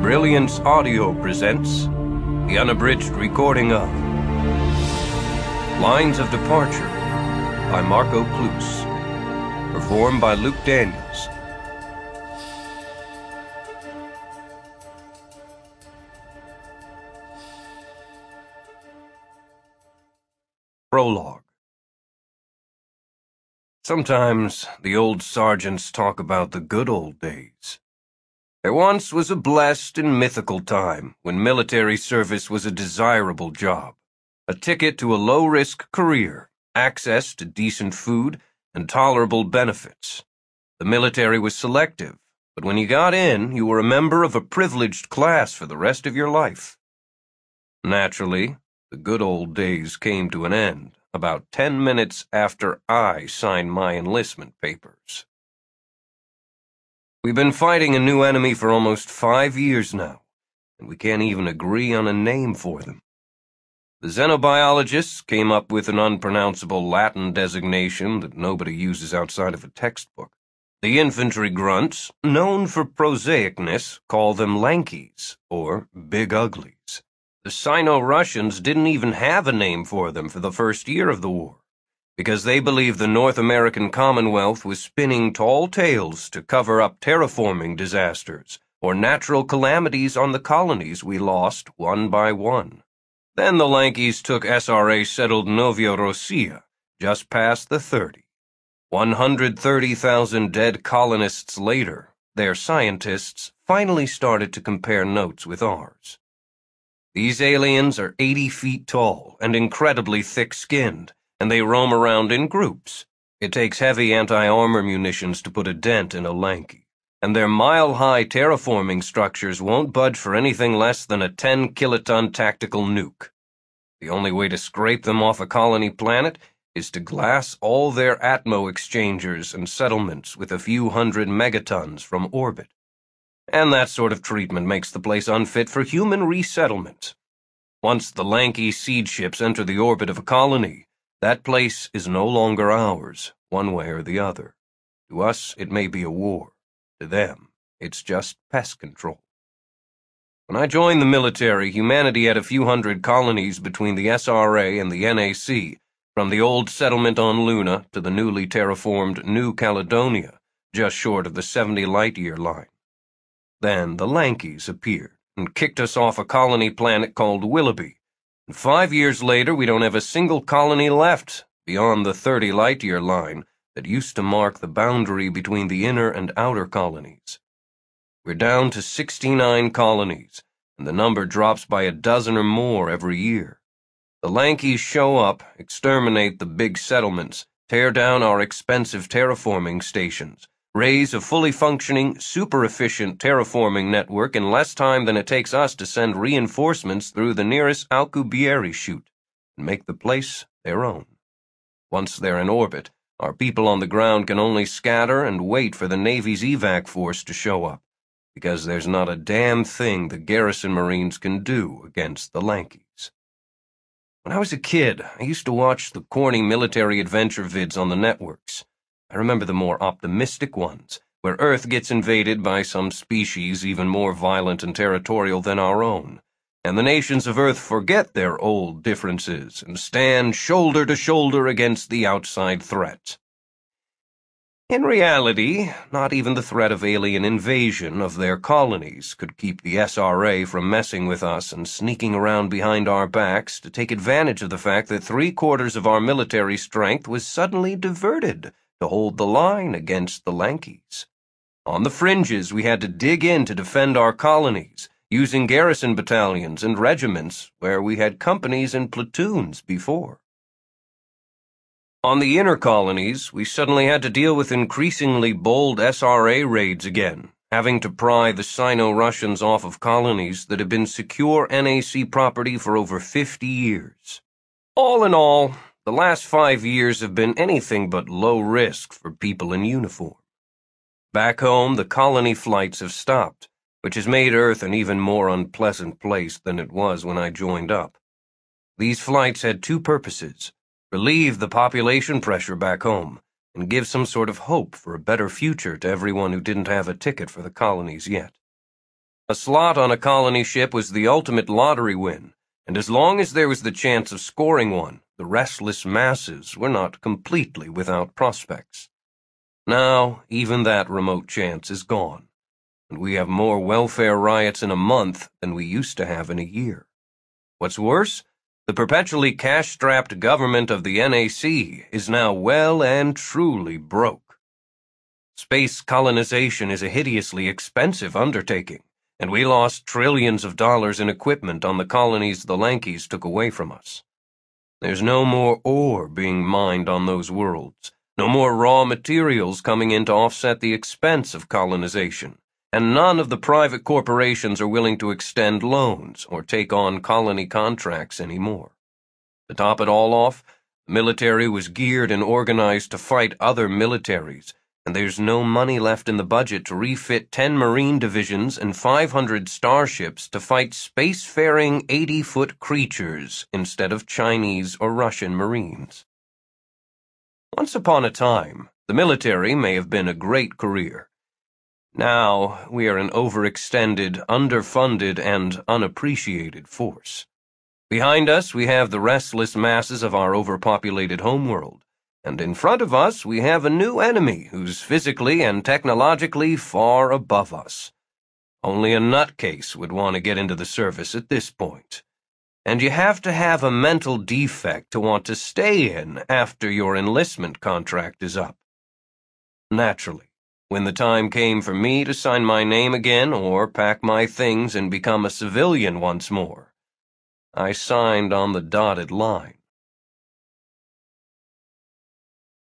Brilliance Audio presents the unabridged recording of Lines of Departure by Marco Plous, performed by Luke Daniels. Prologue. Sometimes the old sergeants talk about the good old days. There once was a blessed and mythical time when military service was a desirable job, a ticket to a low-risk career, access to decent food, and tolerable benefits. The military was selective, but when you got in, you were a member of a privileged class for the rest of your life. Naturally, the good old days came to an end about 10 minutes after I signed my enlistment papers. We've been fighting a new enemy for almost 5 years now, and we can't even agree on a name for them. The xenobiologists came up with an unpronounceable Latin designation that nobody uses outside of a textbook. The infantry grunts, known for prosaicness, call them lankies, or big uglies. The Sino-Russians didn't even have a name for them for the first year of the war, because they believed the North American Commonwealth was spinning tall tales to cover up terraforming disasters or natural calamities on the colonies we lost one by one. Then the Lankies took SRA-settled Novorossiya, just past the 30. 130,000 dead colonists later, their scientists finally started to compare notes with ours. These aliens are 80 feet tall and incredibly thick-skinned, and they roam around in groups. It takes heavy anti-armor munitions to put a dent in a Lanky, and their mile-high terraforming structures won't budge for anything less than a 10-kiloton tactical nuke. The only way to scrape them off a colony planet is to glass all their Atmo exchangers and settlements with a few hundred megatons from orbit. And that sort of treatment makes the place unfit for human resettlement. Once the lanky seed ships enter the orbit of a colony, that place is no longer ours, one way or the other. To us, it may be a war. To them, it's just pest control. When I joined the military, humanity had a few hundred colonies between the SRA and the NAC, from the old settlement on Luna to the newly terraformed New Caledonia, just short of the 70 light-year line. Then the Lankies appeared and kicked us off a colony planet called Willoughby. 5 years later, we don't have a single colony left beyond the 30 light-year line that used to mark the boundary between the inner and outer colonies. We're down to 69 colonies, and the number drops by a dozen or more every year. The Lankies show up, exterminate the big settlements, tear down our expensive terraforming stations, raise a fully functioning, super-efficient terraforming network in less time than it takes us to send reinforcements through the nearest Alcubierre chute, and make the place their own. Once they're in orbit, our people on the ground can only scatter and wait for the Navy's evac force to show up, because there's not a damn thing the garrison Marines can do against the Lankies. When I was a kid, I used to watch the corny military adventure vids on the networks. I remember the more optimistic ones, where Earth gets invaded by some species even more violent and territorial than our own, and the nations of Earth forget their old differences and stand shoulder to shoulder against the outside threat. In reality, not even the threat of alien invasion of their colonies could keep the SRA from messing with us and sneaking around behind our backs to take advantage of the fact that 3/4 of our military strength was suddenly diverted to hold the line against the Lankies. On the fringes, we had to dig in to defend our colonies, using garrison battalions and regiments where we had companies and platoons before. On the inner colonies, we suddenly had to deal with increasingly bold SRA raids again, having to pry the Sino-Russians off of colonies that had been secure NAC property for over 50 years. All in all, the last 5 years have been anything but low risk for people in uniform. Back home, the colony flights have stopped, which has made Earth an even more unpleasant place than it was when I joined up. These flights had two purposes: relieve the population pressure back home, and give some sort of hope for a better future to everyone who didn't have a ticket for the colonies yet. A slot on a colony ship was the ultimate lottery win, and as long as there was the chance of scoring one, the restless masses were not completely without prospects. Now, even that remote chance is gone, and we have more welfare riots in a month than we used to have in a year. What's worse, the perpetually cash-strapped government of the NAC is now well and truly broke. Space colonization is a hideously expensive undertaking, and we lost trillions of dollars in equipment on the colonies the Lankeys took away from us. There's no more ore being mined on those worlds, no more raw materials coming in to offset the expense of colonization, and none of the private corporations are willing to extend loans or take on colony contracts anymore. To top it all off, the military was geared and organized to fight other militaries, and there's no money left in the budget to refit 10 Marine divisions and 500 starships to fight spacefaring 80-foot creatures instead of Chinese or Russian Marines. Once upon a time, the military may have been a great career. Now, we are an overextended, underfunded, and unappreciated force. Behind us, we have the restless masses of our overpopulated homeworld. And in front of us, we have a new enemy who's physically and technologically far above us. Only a nutcase would want to get into the service at this point. And you have to have a mental defect to want to stay in after your enlistment contract is up. Naturally, when the time came for me to sign my name again or pack my things and become a civilian once more, I signed on the dotted line.